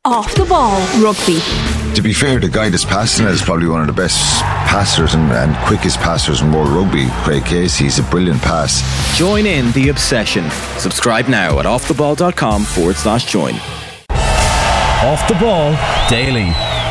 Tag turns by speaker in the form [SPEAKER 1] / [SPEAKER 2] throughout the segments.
[SPEAKER 1] Off the Ball Rugby.
[SPEAKER 2] To be fair, the guy that's passing it is probably one of the best passers and quickest passers in world rugby. Craig Casey, he's a brilliant pass.
[SPEAKER 3] Join in the obsession. Subscribe now at offtheball.com/join.
[SPEAKER 4] Off the Ball Daily.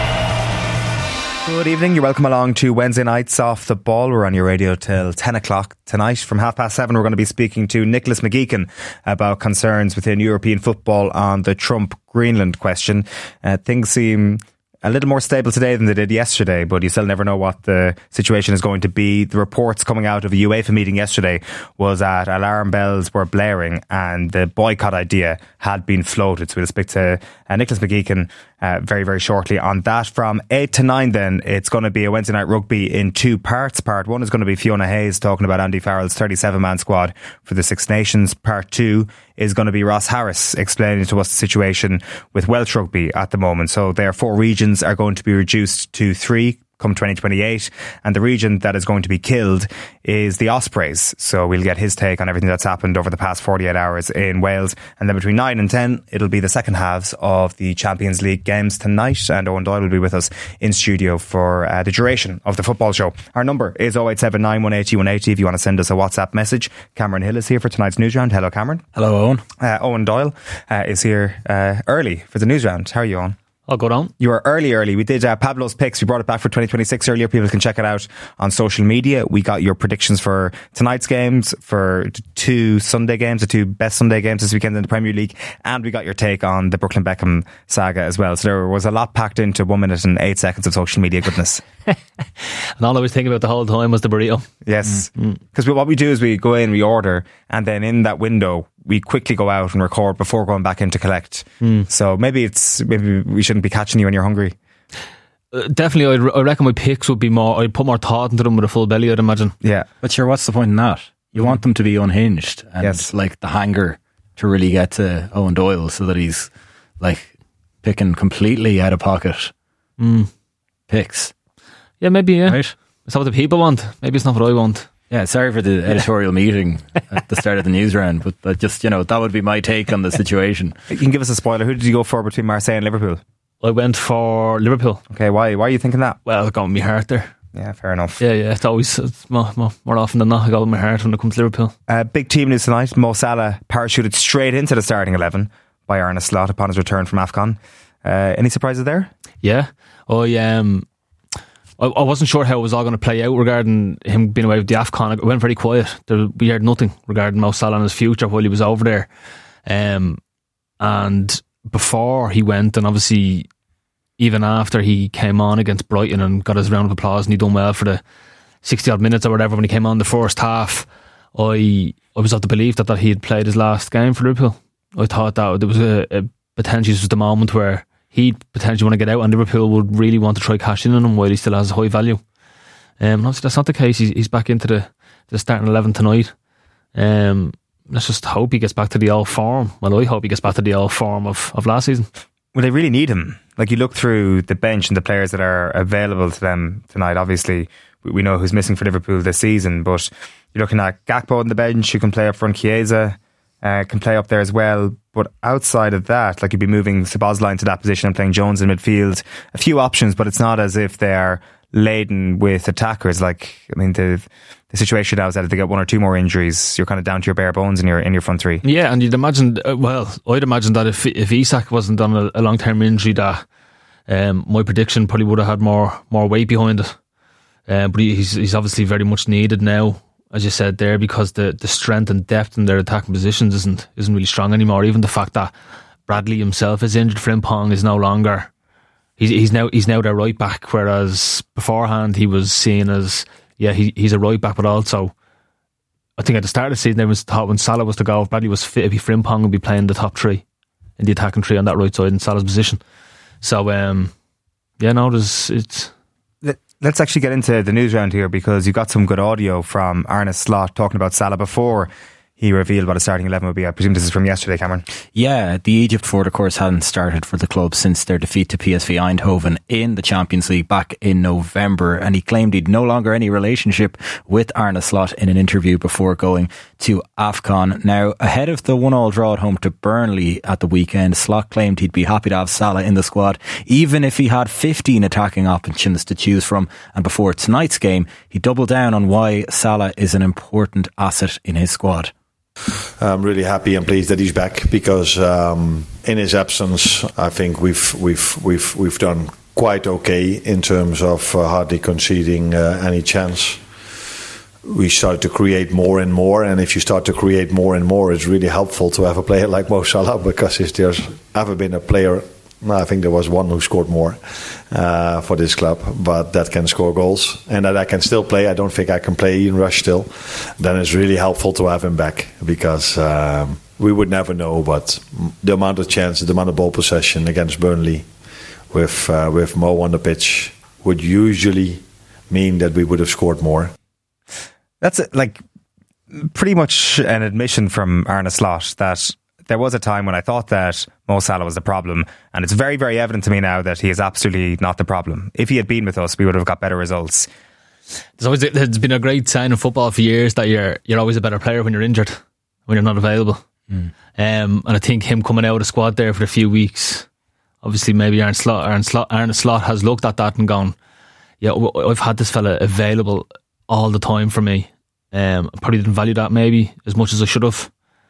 [SPEAKER 5] Good evening, you're welcome along to Wednesday night's Off the Ball. We're on your radio till 10 o'clock tonight. From 7:30 we're going to be speaking to Nicholas McGeechan about concerns within European football on the Trump-Greenland question. Things seem a little more stable today than they did yesterday, but you still never know what the situation is going to be. The reports coming out of a UEFA meeting yesterday was that alarm bells were blaring and the boycott idea had been floated. So we'll speak to Nicholas McGeechan very, very shortly on that. From 8 to 9 then, it's going to be a Wednesday night rugby in two parts. Part 1 is going to be Fiona Hayes talking about Andy Farrell's 37-man squad for the Six Nations. Part 2 is going to be Ross Harris explaining to us the situation with Welsh rugby at the moment. So their 4 regions are going to be reduced to 3 come 2028, and the region that is going to be killed is the Ospreys. So we'll get his take on everything that's happened over the past 48 hours in Wales. And then between 9 and 10 it'll be the second halves of the Champions League games tonight, and Owen Doyle will be with us in studio for the duration of the football show. Our number is 0879 180 180 if you want to send us a WhatsApp message. Cameron Hill is here for tonight's news round. Hello, Cameron.
[SPEAKER 4] Hello, Owen.
[SPEAKER 5] Owen Doyle is here early for the news round. How are you, Owen?
[SPEAKER 4] I'll go down.
[SPEAKER 5] You were early. We did Pablo's picks. We brought it back for 2026 earlier. People can check it out on social media. We got your predictions for tonight's games, for 2 Sunday games, the 2 best Sunday games this weekend in the Premier League, and we got your take on the Brooklyn Beckham saga as well. So there was a lot packed into 1 minute and 8 seconds of social media goodness.
[SPEAKER 4] And all I was thinking about the whole time was the burrito.
[SPEAKER 5] Yes, because what we do is we go in, we order, and then in that window we quickly go out and record before going back in to collect. So maybe we shouldn't be catching you when you're hungry.
[SPEAKER 4] Definitely, I reckon my picks would be more. I'd put more thought into them with a full belly, I'd imagine.
[SPEAKER 5] Yeah,
[SPEAKER 6] but sure, what's the point in that? You want them to be unhinged and like the hanger to really get to Owen Doyle, so that he's like picking completely out of pocket picks.
[SPEAKER 4] Yeah, maybe. Yeah,
[SPEAKER 6] right.
[SPEAKER 4] It's not what the people want. Maybe it's not what I want.
[SPEAKER 6] Yeah, sorry for the editorial meeting at the start of the news round, but just, that would be my take on the situation.
[SPEAKER 5] You can give us a spoiler. Who did you go for between Marseille and Liverpool?
[SPEAKER 4] I went for Liverpool.
[SPEAKER 5] Okay, why are you thinking that?
[SPEAKER 4] Well, I got with my heart there.
[SPEAKER 5] Yeah, fair enough.
[SPEAKER 4] Yeah, it's more often than not I got with my heart when it comes to Liverpool.
[SPEAKER 5] Big team news tonight. Mo Salah parachuted straight into the starting 11 by Arne Slot upon his return from AFCON. Any surprises there?
[SPEAKER 4] Yeah, I wasn't sure how it was all going to play out regarding him being away with the AFCON. It went very quiet. We heard nothing regarding Mo Salah and his future while he was over there. And before he went, and obviously even after he came on against Brighton and got his round of applause and he done well for the 60 odd minutes or whatever when he came on the first half, I was of the belief that he had played his last game for Liverpool. I thought that there was a potentially this was the moment where he'd potentially want to get out and Liverpool would really want to try cash in on him while he still has high value. Obviously that's not the case. He's back into the starting 11 tonight. Let's just hope he gets back to the old form. Well, I hope he gets back to the old form of last season.
[SPEAKER 5] Well, they really need him. Like, you look through the bench and the players that are available to them tonight. Obviously, we know who's missing for Liverpool this season, but you're looking at Gakpo on the bench, who can play up front. Chiesa can play up there as well. But outside of that, like, you'd be moving Szoboszlai to that position and playing Jones in midfield. A few options, but it's not as if they're laden with attackers. Like, I mean, the situation now is that if they get 1 or 2 more injuries, you're kind of down to your bare bones in your front 3.
[SPEAKER 4] Yeah, and you'd imagine, I'd imagine that if Isak wasn't on a long-term injury, that my prediction probably would have had more weight behind it. But he's obviously very much needed now, as you said there, because the strength and depth in their attacking positions isn't really strong anymore. Even the fact that Bradley himself is injured, Frimpong is no longer. He's now their right back, whereas beforehand he was seen as he's a right back, but also I think at the start of the season there was thought when Salah was to go, if Bradley was fit, if Frimpong would be playing the top 3 in the attacking 3 on that right side in Salah's position. So
[SPEAKER 5] Let's actually get into the news round here, because you got some good audio from Arne Slot talking about Salah before he revealed what his starting 11 would be. I presume this is from yesterday, Cameron.
[SPEAKER 6] Yeah, the Egypt Ford, of course, hadn't started for the club since their defeat to PSV Eindhoven in the Champions League back in November, and he claimed he'd no longer any relationship with Arne Slot in an interview before going to AFCON. Now, ahead of the 1-1 draw at home to Burnley at the weekend, Slot claimed he'd be happy to have Salah in the squad, even if he had 15 attacking options to choose from. And before tonight's game, he doubled down on why Salah is an important asset in his squad.
[SPEAKER 1] I'm really happy and pleased that he's back, because in his absence, I think we've done quite okay in terms of hardly conceding any chance. We started to create more and more, and if you start to create more and more, it's really helpful to have a player like Mo Salah, because if there's ever been a player, I think there was one who scored more for this club, but that can score goals and that I can still play. I don't think I can play Ian Rush still. Then it's really helpful to have him back, because we would never know, but the amount of chances, the amount of ball possession against Burnley with Mo on the pitch would usually mean that we would have scored more.
[SPEAKER 5] That's like pretty much an admission from Arne Slot that there was a time when I thought that Mo Salah was the problem, and it's very, very evident to me now that he is absolutely not the problem. If he had been with us, we would have got better results.
[SPEAKER 4] There's been a great sign in football for years that you're always a better player when you're injured, when you're not available. And I think him coming out of the squad there for a few weeks, obviously maybe Arne Slot has looked at that and gone, yeah, I've had this fella available all the time for me. Probably didn't value that maybe as much as I should have.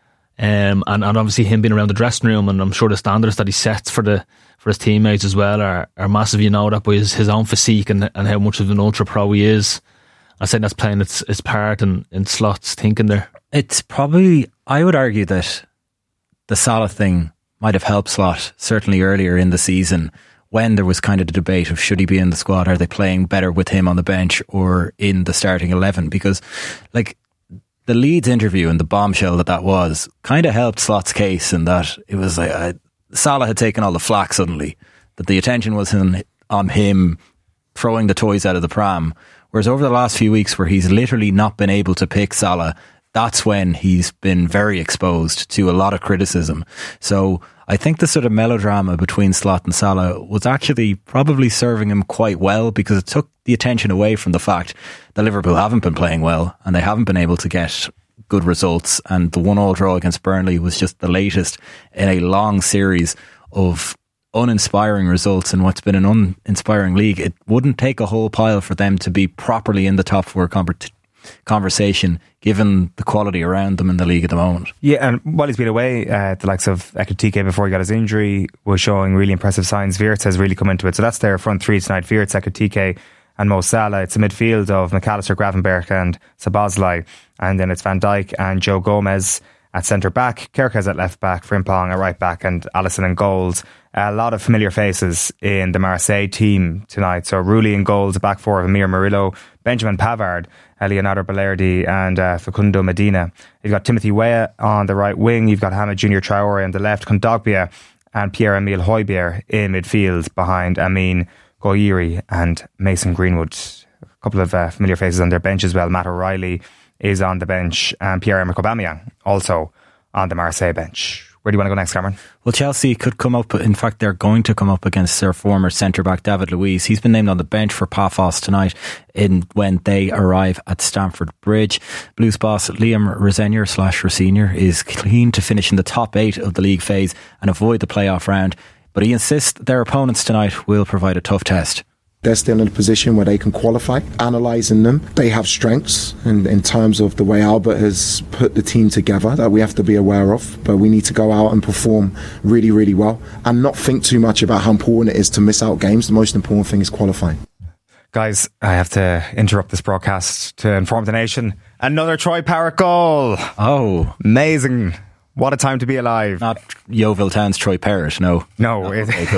[SPEAKER 4] And obviously him being around the dressing room, and I'm sure the standards that he sets for his teammates as well are massive. You know that by his own physique and how much of an ultra pro he is. I think that's playing its part in Slot's thinking there.
[SPEAKER 6] It's probably, I would argue that the Salah thing might have helped Slot certainly earlier in the season, when there was kind of the debate of should he be in the squad, are they playing better with him on the bench or in the starting 11, because like the Leeds interview and the bombshell that was kind of helped Slot's case, in that it was like Salah had taken all the flack suddenly, that the attention was on him throwing the toys out of the pram, whereas over the last few weeks where he's literally not been able to pick Salah, that's when he's been very exposed to a lot of criticism. So I think the sort of melodrama between Slot and Salah was actually probably serving him quite well, because it took the attention away from the fact that Liverpool haven't been playing well and they haven't been able to get good results, and the 1-1 draw against Burnley was just the latest in a long series of uninspiring results in what's been an uninspiring league. It wouldn't take a whole pile for them to be properly in the top four conversation, given the quality around them in the league at the moment.
[SPEAKER 5] Yeah, and while he's been away, the likes of Ekitike before he got his injury was showing really impressive signs. Wirtz has really come into it. So that's their front three tonight: Wirtz, Ekitike and Mo Salah. It's a midfield of McAllister, Gravenberch and Szoboszlai, and then it's Van Dijk and Joe Gomez at centre back, Kerkez at left back, Frimpong at right back, and Alisson in goals. A lot of familiar faces in the Marseille team tonight. So Rulli in goals, a back four of Amir Murillo, Benjamin Pavard, Leonardo Balerdi and Facundo Medina. You've got Timothy Weah on the right wing. You've got Hamid Junior Traore on the left, Kondogbia and Pierre-Emile Højbjerg in midfield behind Amin Goyiri and Mason Greenwood. A couple of familiar faces on their bench as well. Matt O'Reilly is on the bench, and Pierre-Emerick Aubameyang also on the Marseille bench. Where do you want to go next, Cameron?
[SPEAKER 6] Well, Chelsea could come up, in fact they're going to come up against their former centre-back David Luiz. He's been named on the bench for Pafos tonight when they arrive at Stamford Bridge. Blues boss Liam Rosenior is keen to finish in the top 8 of the league phase and avoid the playoff round, but he insists their opponents tonight will provide a tough test.
[SPEAKER 7] They're still in a position where they can qualify. Analysing them, they have strengths in terms of the way Albert has put the team together that we have to be aware of. But we need to go out and perform really, really well and not think too much about how important it is to miss out games. The most important thing is qualifying.
[SPEAKER 5] Guys, I have to interrupt this broadcast to inform the nation. Another Troy Parrott goal.
[SPEAKER 6] Oh.
[SPEAKER 5] Amazing. What a time to be alive.
[SPEAKER 6] Not Yeovil Town's Troy Parrott, no.
[SPEAKER 5] No.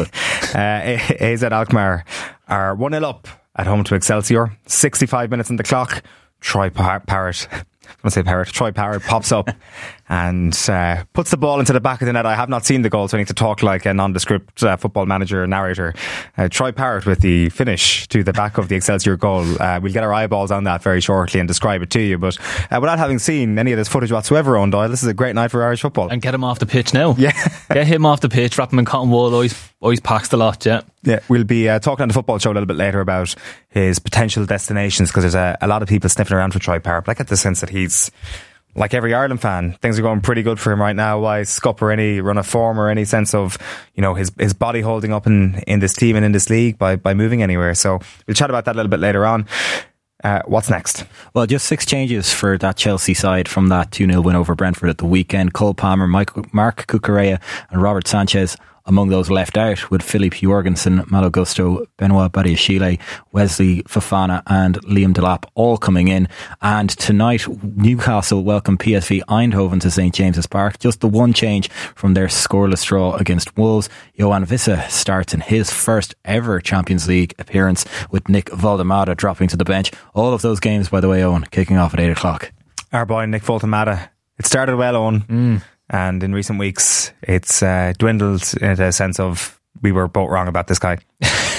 [SPEAKER 5] AZ Alkmaar are 1-0 up at home to Excelsior. 65 minutes on the clock. Troy Parrott Troy Parrott pops up and puts the ball into the back of the net. I have not seen the goal, so I need to talk like a nondescript football manager narrator. Troy Parrott with the finish to the back of the Excelsior goal. We'll get our eyeballs on that very shortly and describe it to you. But without having seen any of this footage whatsoever, Owen Doyle, this is a great night for Irish football.
[SPEAKER 4] And get him off the pitch now.
[SPEAKER 5] Yeah.
[SPEAKER 4] Get him off the pitch, wrap him in cotton wool, always packs the lot, yeah.
[SPEAKER 5] Yeah, we'll be talking on the football show a little bit later about his potential destinations, because there's a lot of people sniffing around for Troy Parrott. But I get the sense that he's, like every Ireland fan, things are going pretty good for him right now. Why scup or any run of form or any sense of, his body holding up in this team and in this league by moving anywhere. So we'll chat about that a little bit later on. What's next?
[SPEAKER 6] Well, just 6 changes for that Chelsea side from that 2-0 win over Brentford at the weekend. Cole Palmer, Mark Cucurella and Robert Sanchez among those left out, with Philippe Jorgensen, Malo Gusto, Benoit Badiashile, Wesley Fofana and Liam Delap all coming in. And tonight Newcastle welcome PSV Eindhoven to St James's Park. Just the one change from their scoreless draw against Wolves. Johan Visse starts in his first ever Champions League appearance, with Nick Voldemada dropping to the bench. All of those games, by the way, Owen, kicking off at 8 o'clock.
[SPEAKER 5] Our boy Nick Voldemada. It started well, Owen. And in recent weeks, it's dwindled in a sense of we were both wrong about this guy.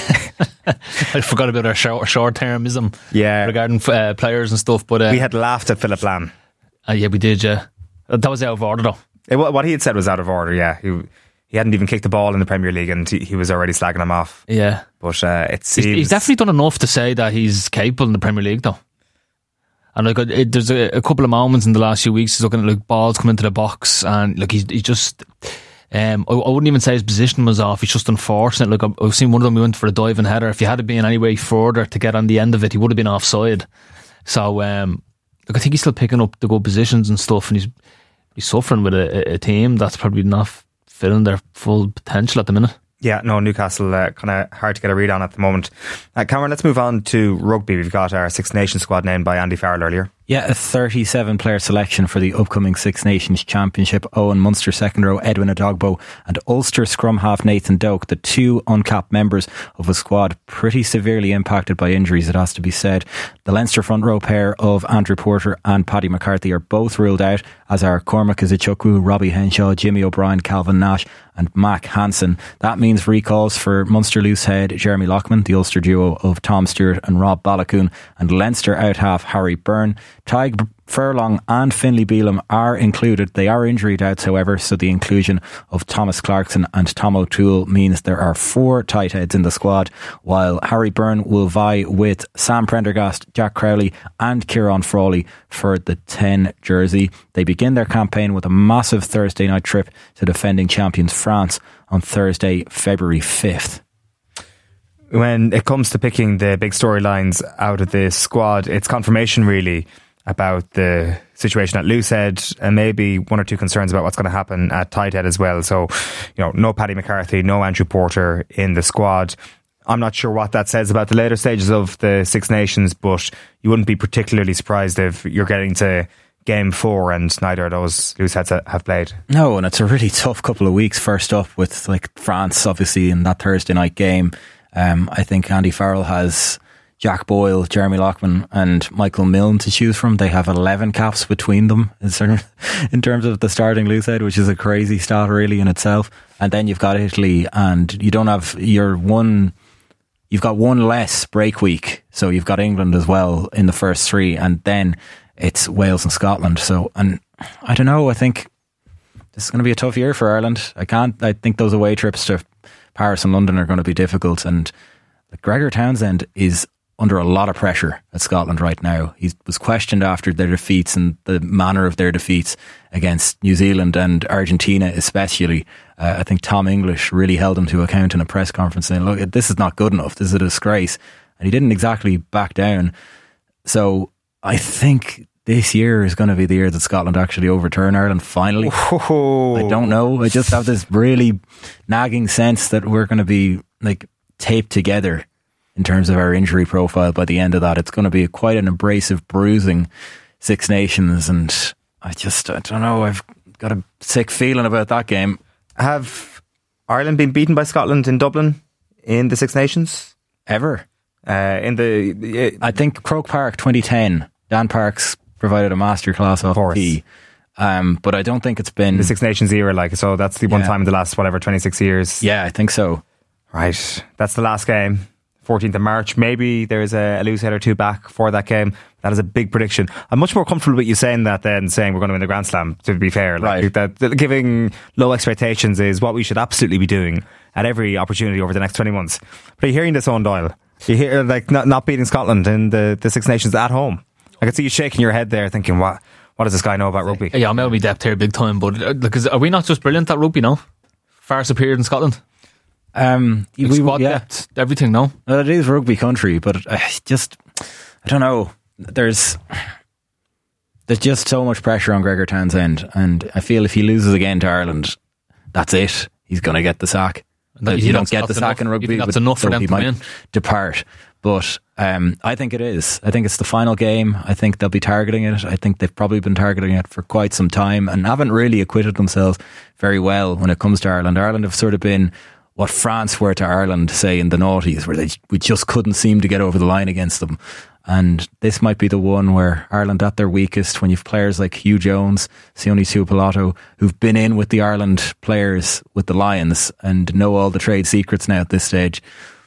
[SPEAKER 4] I forgot about our short-termism regarding players and stuff. But
[SPEAKER 5] we had laughed at Philip Lam.
[SPEAKER 4] Yeah, we did, yeah. That was out of order, though.
[SPEAKER 5] What he had said was out of order, yeah. He hadn't even kicked the ball in the Premier League and he was already slagging him off.
[SPEAKER 4] Yeah.
[SPEAKER 5] But it seems...
[SPEAKER 4] He's definitely done enough to say that he's capable in the Premier League, though. And there's a couple of moments in the last few weeks he's looking at balls coming into the box, and he just I wouldn't even say his position was off. He's just unfortunate. I've seen one of them, he went for a diving header. If he had been any way further to get on the end of it, he would have been offside. So I think he's still picking up the good positions and stuff, and he's suffering with a team that's probably not filling their full potential at the minute.
[SPEAKER 5] Yeah, no, Newcastle kind of hard to get a read on at the moment. Cameron, let's move on to rugby. We've got our Six Nations squad named by Andy Farrell earlier.
[SPEAKER 6] Yeah, a 37-player selection for the upcoming Six Nations Championship. Owen Munster second row Edwin Adogbo and Ulster scrum half Nathan Doak, the 2 uncapped members of a squad pretty severely impacted by injuries, it has to be said. The Leinster front row pair of Andrew Porter and Paddy McCarthy are both ruled out, as are Cormac Izuchukwu, Robbie Henshaw, Jimmy O'Brien, Calvin Nash and Mac Hansen. That means recalls for Munster loosehead Jeremy Loughman, the Ulster duo of Tom Stewart and Rob Balakoon, and Leinster out half Harry Byrne. Tyg Furlong and Finlay Bealham are included. They are injury doubts, however, so the inclusion of Thomas Clarkson and Tom O'Toole means there are 4 tight heads in the squad, while Harry Byrne will vie with Sam Prendergast, Jack Crowley and Kieran Frawley for the 10 jersey. They begin their campaign with a massive Thursday night trip to defending champions France on Thursday, February 5th.
[SPEAKER 5] When it comes to picking the big storylines out of this squad, it's confirmation really about the situation at loosehead and maybe 1 or 2 concerns about what's going to happen at tight head as well. So, no Paddy McCarthy, no Andrew Porter in the squad. I'm not sure what that says about the later stages of the Six Nations, but you wouldn't be particularly surprised if you're getting to game 4 and neither of those looseheads have played.
[SPEAKER 6] No, and it's a really tough couple of weeks. First up with France, obviously, in that Thursday night game. I think Andy Farrell has Jack Boyle, Jeremy Loughman and Michael Milne to choose from. They have 11 caps between them in terms of the starting loosehead, which is a crazy stat really in itself. And then you've got Italy, and you don't have you've got one less break week, so you've got England as well in the first 3, and then it's Wales and Scotland. So, and I don't know, I think this is going to be a tough year for Ireland. I think those away trips to Paris and London are going to be difficult, and Gregor Townsend is under a lot of pressure at Scotland right now. He was questioned after their defeats and the manner of their defeats against New Zealand and Argentina especially. I think Tom English really held him to account in a press conference saying, look, this is not good enough, this is a disgrace. And he didn't exactly back down. So I think this year is going to be the year that Scotland actually overturn Ireland finally.
[SPEAKER 5] Oh.
[SPEAKER 6] I don't know, I just have this really nagging sense that we're going to be taped together in terms of our injury profile by the end of that. It's going to be quite an abrasive, bruising Six Nations, and I don't know, I've got a sick feeling about that game.
[SPEAKER 5] Have Ireland been beaten by Scotland in Dublin in the Six Nations?
[SPEAKER 6] Ever? I think Croke Park 2010, Dan Parks provided a masterclass off the tee. But I don't think it's been
[SPEAKER 5] the Six Nations era, so that's the one time in the last 26 years.
[SPEAKER 6] Yeah, I think so.
[SPEAKER 5] Right, that's the last game, 14th of March. Maybe there's a loose head or two back for that game. That is a big prediction. I'm much more comfortable with you saying that than saying we're going to win the Grand Slam, to be fair.
[SPEAKER 6] Right.
[SPEAKER 5] That giving low expectations is what we should absolutely be doing at every opportunity over the next 20 months. But are you hearing this, Owen Doyle? You hear not beating Scotland in the Six Nations at home. I can see you shaking your head there thinking, what does this guy know about rugby?
[SPEAKER 4] Yeah, I'm out of my depth here big time, but because are we not just brilliant at rugby now? Far superior than Scotland? Squad depth, everything, no?
[SPEAKER 6] Well, it is rugby country, but I don't know. There's just so much pressure on Gregor Townsend, and I feel if he loses again to Ireland, that's it. He's going to get the sack. You don't get the sack in rugby,
[SPEAKER 4] that's enough for them to win.
[SPEAKER 6] Depart. But I think it is. I think it's the final game. I think they'll be targeting it. I think they've probably been targeting it for quite some time and haven't really acquitted themselves very well when it comes to Ireland. Ireland have sort of been what France were to Ireland, say, in the noughties, where we just couldn't seem to get over the line against them. And this might be the one where Ireland at their weakest, when you've players like Hugh Jones, Sione Tuipulotu, who've been in with the Ireland players with the Lions and know all the trade secrets now at this stage.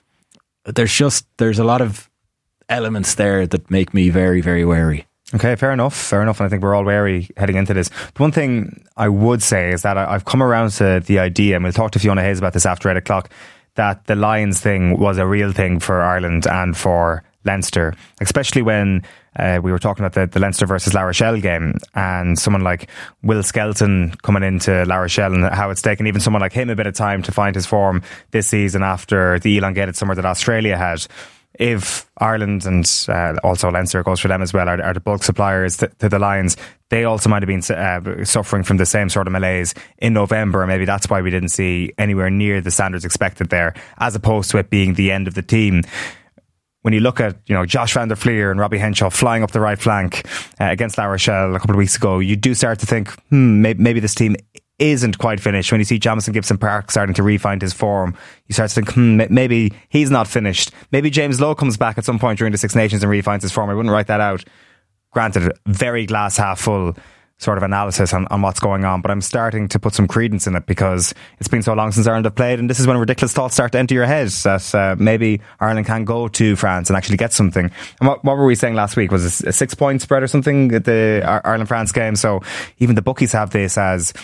[SPEAKER 6] There's a lot of elements there that make me very, very wary.
[SPEAKER 5] Okay, fair enough. And I think we're all wary heading into this. The one thing I would say is that I've come around to the idea, and we'll talk to Fiona Hayes about this after 8 o'clock, that the Lions thing was a real thing for Ireland and for Leinster, especially when we were talking about the Leinster versus La Rochelle game, and someone like Will Skelton coming into La Rochelle and how it's taken even someone like him a bit of time to find his form this season after the elongated summer that Australia had. If Ireland and also Leinster, goes for them as well, are the bulk suppliers to the Lions, they also might have been suffering from the same sort of malaise in November, and maybe that's why we didn't see anywhere near the standards expected there, as opposed to it being the end of the team. When you look at Josh van der Flier and Robbie Henshaw flying up the right flank against La Rochelle a couple of weeks ago, you do start to think, maybe this team isn't quite finished. When you see Jamison Gibson Park starting to re-find his form, you start to think, maybe he's not finished. Maybe James Lowe comes back at some point during the Six Nations and re-finds his form. I wouldn't write that out. Granted, very glass half full sort of analysis on what's going on, but I'm starting to put some credence in it because it's been so long since Ireland have played, and this is when ridiculous thoughts start to enter your head that maybe Ireland can go to France and actually get something. And what were we saying last week? Was it a 6-point spread or something at the Ireland-France game? So even the bookies have this as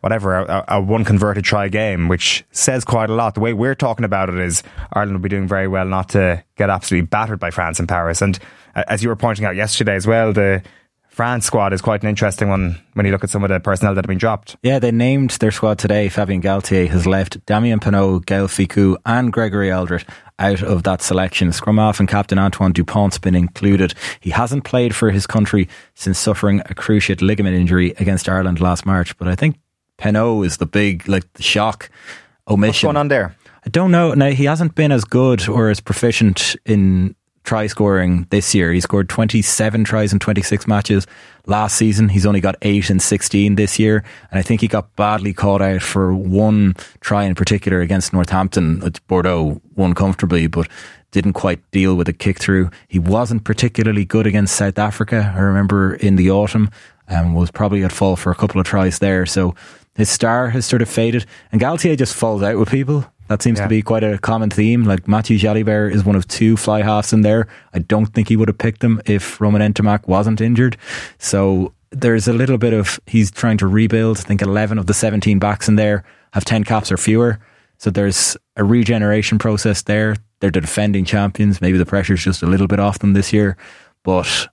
[SPEAKER 5] a one converted try game, which says quite a lot. The way we're talking about it is Ireland will be doing very well not to get absolutely battered by France in Paris. And as you were pointing out yesterday as well, the France squad is quite an interesting one when you look at some of the personnel that have been dropped.
[SPEAKER 6] Yeah, they named their squad today. Fabien Galtier has left Damien Penaud, Gaël Ficou and Gregory Aldrit out of that selection. Scrum half and captain Antoine Dupont's been included. He hasn't played for his country since suffering a cruciate ligament injury against Ireland last March, but I think Penaud is the big, the shock omission.
[SPEAKER 5] What's going on there?
[SPEAKER 6] I don't know. Now, he hasn't been as good or as proficient in try scoring this year. He scored 27 tries in 26 matches last season. He's only got 8 in 16 this year, and I think he got badly caught out for one try in particular against Northampton. Bordeaux won comfortably but didn't quite deal with a kick through. He wasn't particularly good against South Africa, I remember, in the autumn, and was probably at fault for a couple of tries there. So his star has sort of faded, and Galtier just falls out with people. That seems to be quite a common theme. Like Mathieu Jalibert is one of 2 fly halves in there. I don't think he would have picked them if Romain Ntamack wasn't injured. So there's a little bit of, he's trying to rebuild. I think 11 of the 17 backs in there have 10 caps or fewer. So there's a regeneration process there. They're the defending champions. Maybe the pressure's just a little bit off them this year. But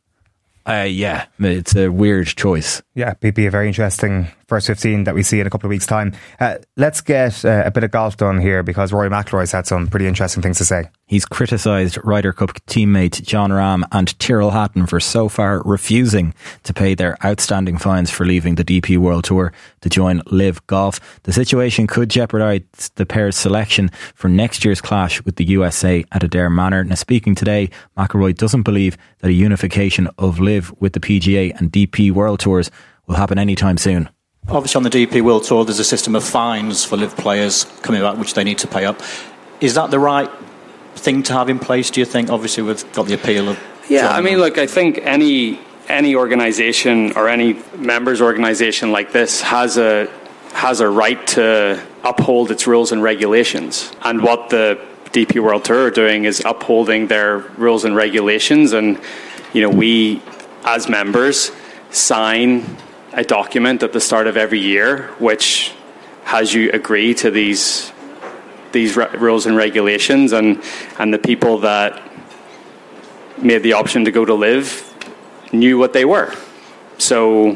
[SPEAKER 6] yeah, it's a weird choice.
[SPEAKER 5] Yeah, it'd be a very interesting first 15 that we see in a couple of weeks' time. Let's get a bit of golf done here, because Rory McIlroy's had some pretty interesting things to say.
[SPEAKER 6] He's criticised Ryder Cup teammate John Rahm and Tyrrell Hatton for so far refusing to pay their outstanding fines for leaving the DP World Tour to join Live Golf. The situation could jeopardise the pair's selection for next year's clash with the USA at Adare Manor. Now, speaking today, McIlroy doesn't believe that a unification of Live with the PGA and DP World Tours will happen anytime soon.
[SPEAKER 8] Obviously on the DP World Tour there's a system of fines for Live players coming back which they need to pay up. Is that the right thing to have in place, do you think? Obviously we've got the appeal of...
[SPEAKER 9] Yeah, I mean, look, I think any any organisation or any members organisation like this has a right to uphold its rules and regulations. And what the DP World Tour are doing is upholding their rules and regulations. And, we as members sign a document at the start of every year which has you agree to these rules and regulations, and the people that made the option to go to LIV knew what they were. So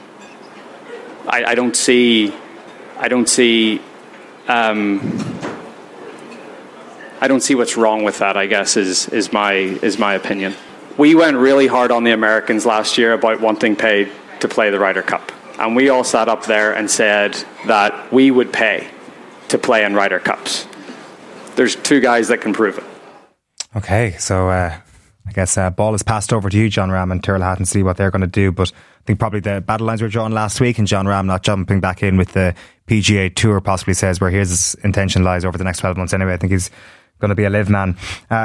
[SPEAKER 9] I don't see what's wrong with that, I guess, is my opinion. We went really hard on the Americans last year about wanting pay to play the Ryder Cup. And we all sat up there and said that we would pay to play in Ryder Cups. There's 2 guys that can prove it.
[SPEAKER 5] Okay, so I guess ball is passed over to you, John Ram and Tyrrell Hatton, see what they're going to do. But I think probably the battle lines were drawn last week, and John Ram not jumping back in with the PGA Tour possibly says where his intention lies over the next 12 months anyway. I think he's going to be a LIV man.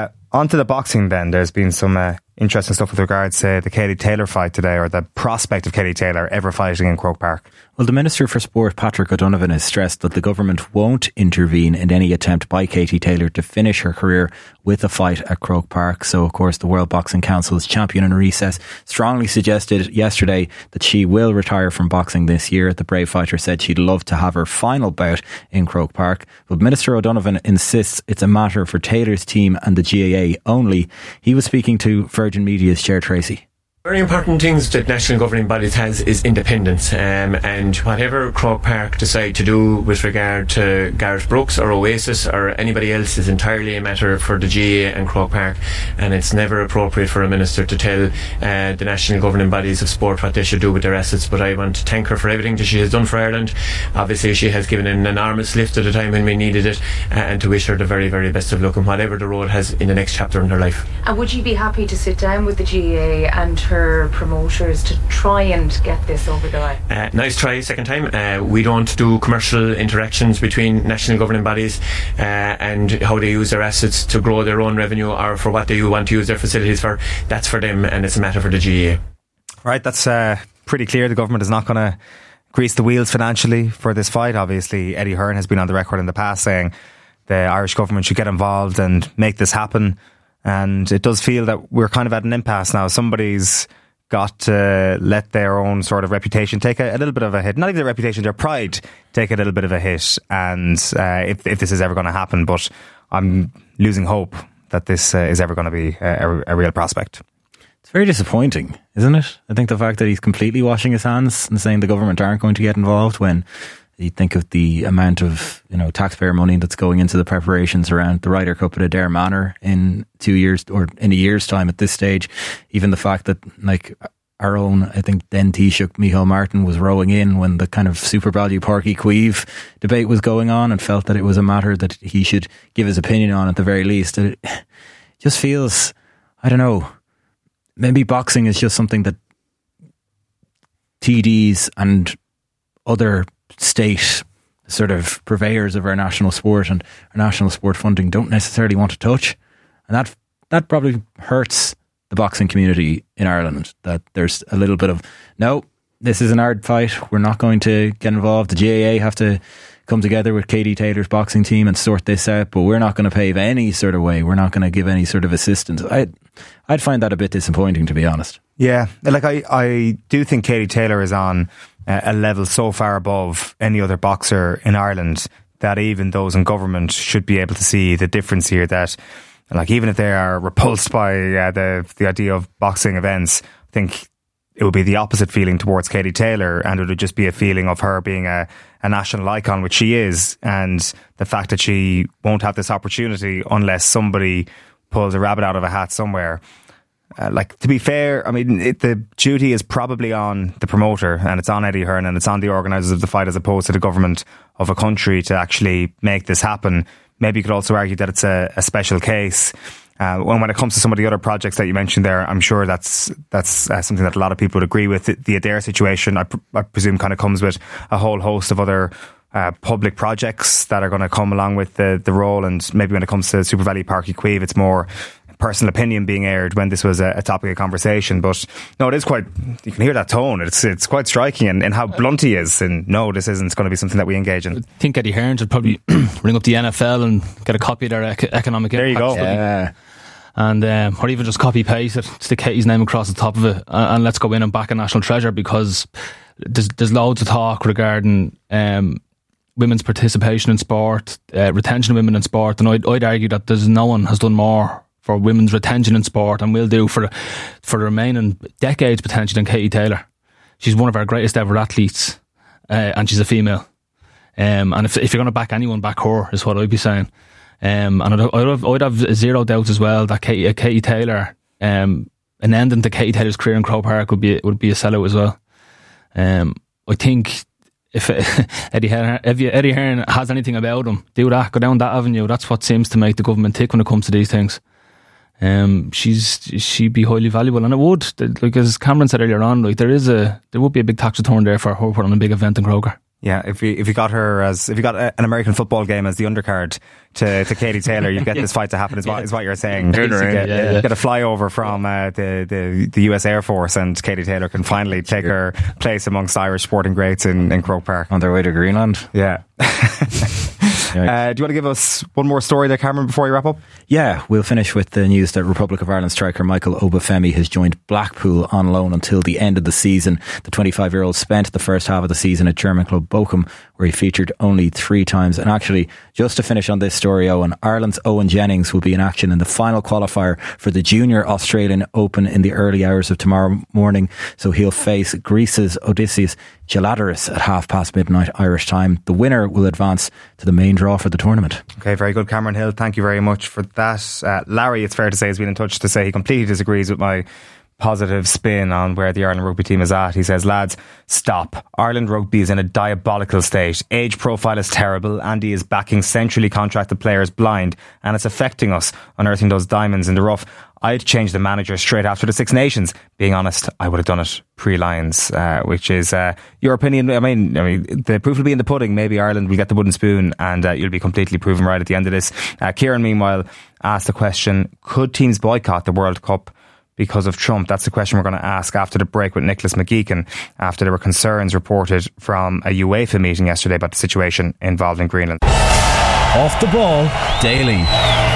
[SPEAKER 5] On to the boxing then. There's been some interesting stuff with regards to the Katie Taylor fight today, or the prospect of Katie Taylor ever fighting in Croke Park.
[SPEAKER 6] Well, the Minister for Sport, Patrick O'Donovan, has stressed that the government won't intervene in any attempt by Katie Taylor to finish her career with a fight at Croke Park. So, of course, the World Boxing Council's champion in recess strongly suggested yesterday that she will retire from boxing this year. The brave fighter said she'd love to have her final bout in Croke Park. But Minister O'Donovan insists it's a matter for Taylor's team and the GAA only. He was speaking to Virgin Media's Ger Tracy.
[SPEAKER 10] Very important things that national governing bodies has is independence, and whatever Croke Park decide to do with regard to Gareth Brooks or Oasis or anybody else is entirely a matter for the GAA and Croke Park, and it's never appropriate for a minister to tell the national governing bodies of sport what they should do with their assets. But I want to thank her for everything that she has done for Ireland. Obviously she has given an enormous lift at a time when we needed it, and to wish her the very, very best of luck in whatever the road has in the next chapter in her life.
[SPEAKER 11] And would you be happy to sit down with the GAA and her promoters to try and get this over the line?
[SPEAKER 10] Nice try, second time. We don't do commercial interactions between national governing bodies and how they use their assets to grow their own revenue or for what they want to use their facilities for. That's for them, and it's a matter for the GAA.
[SPEAKER 5] Right, that's pretty clear. The government is not going to grease the wheels financially for this fight. Obviously, Eddie Hearn has been on the record in the past saying the Irish government should get involved and make this happen. And it does feel that we're kind of at an impasse now. Somebody's got to let their own sort of reputation take a little bit of a hit. Not even their reputation, their pride take a little bit of a hit. And if this is ever going to happen, but I'm losing hope that this is ever going to be a real prospect.
[SPEAKER 6] It's very disappointing, isn't it? I think the fact that he's completely washing his hands and saying the government aren't going to get involved, when you think of the amount of taxpayer money that's going into the preparations around the Ryder Cup at Adare Manor in 2 years or in a year's time at this stage. Even the fact that our own, I think, then Taoiseach Micheál Martin was rowing in when the kind of super value Páirc Uí Chaoimh debate was going on, and felt that it was a matter that he should give his opinion on at the very least. It just feels, I don't know, maybe boxing is just something that TDs and other state sort of purveyors of our national sport and our national sport funding don't necessarily want to touch, and that probably hurts the boxing community in Ireland, that there's a little bit of, no, this is an hard fight, we're not going to get involved, the GAA have to come together with Katie Taylor's boxing team and sort this out, but we're not going to pave any sort of way, we're not going to give any sort of assistance. I'd find that a bit disappointing, to be honest.
[SPEAKER 5] Yeah, I do think Katie Taylor is on a level so far above any other boxer in Ireland that even those in government should be able to see the difference here, that even if they are repulsed by the idea of boxing events, I think it would be the opposite feeling towards Katie Taylor, and it would just be a feeling of her being a national icon, which she is, and the fact that she won't have this opportunity unless somebody pulls a rabbit out of a hat somewhere. To be fair, I mean, the duty is probably on the promoter, and it's on Eddie Hearn, and it's on the organisers of the fight as opposed to the government of a country to actually make this happen. Maybe you could also argue that it's a special case. When it comes to some of the other projects that you mentioned there, I'm sure that's something that a lot of people would agree with. The Adare situation, I presume, kind of comes with a whole host of other public projects that are going to come along with the role, and maybe when it comes to Super Valley Páirc Uí Chaoimh, it's more personal opinion being aired when this was a topic of conversation. But no, it is quite, you can hear that tone. It's quite striking and how blunt he is. And no, this isn't going to be something that we engage in.
[SPEAKER 4] I think Eddie Hearn should probably ring up the NFL and get a copy of their economic impact.
[SPEAKER 5] There you go.
[SPEAKER 6] Yeah.
[SPEAKER 4] And or even just copy paste it, stick Katie's name across the top of it, and let's go in and back a national treasure, because there's loads of talk regarding women's participation in sport, retention of women in sport, and I'd argue that there's no one has done more for women's retention in sport and will do for the remaining decades potentially than Katie Taylor. She's one of our greatest ever athletes, and she's a female. And if you're going to back anyone, back her, is what I'd be saying. And I'd have zero doubt as well that Katie Taylor, an ending to Katie Taylor's career in Croke Park would be a sellout as well. I think if Eddie Hearn has anything about him, do that, go down that avenue. That's what seems to make the government tick when it comes to these things. She'd be highly valuable, and it would, like as Cameron said earlier on, like there would be a big tax return there for her put on a big event in Croker.
[SPEAKER 5] Yeah, if you got an American football game as the undercard to Katie Taylor, you get this fight to happen. Is what you're saying? Get a flyover from the US Air Force, and Katie Taylor can finally take her place amongst Irish sporting greats in Croke Park
[SPEAKER 6] on their way to Greenland.
[SPEAKER 5] Yeah. Do you want to give us one more story there, Cameron, before you wrap up?
[SPEAKER 6] Yeah, we'll finish with the news that Republic of Ireland striker Michael Obafemi has joined Blackpool on loan until the end of the season. The 25-year-old spent the first half of the season at German club Bochum, where he featured only 3 times. And actually, just to finish on this story, Owen, Ireland's Owen Jennings will be in action in the final qualifier for the Junior Australian Open in the early hours of tomorrow morning. So he'll face Greece's Odysseus Geladaris at midnight Irish time. The winner will advance to the main draw for the tournament.
[SPEAKER 5] Okay, very good, Cameron Hill. Thank you very much for that. Larry, it's fair to say, has been in touch to say he completely disagrees with my positive spin on where the Ireland rugby team is at. He says, lads, stop. Ireland rugby is in a diabolical state. Age profile is terrible. Andy is backing centrally contracted players blind, and it's affecting us, unearthing those diamonds in the rough. I'd change the manager straight after the Six Nations. Being honest, I would have done it pre-Lions, which is your opinion. I mean, the proof will be in the pudding. Maybe Ireland will get the wooden spoon, and you'll be completely proven right at the end of this. Kieran, meanwhile, asked the question, could teams boycott the World Cup because of Trump? That's the question we're going to ask after the break with Nicholas McGeechan, after there were concerns reported from a UEFA meeting yesterday about the situation involved in Greenland.
[SPEAKER 3] Off the Ball Daily.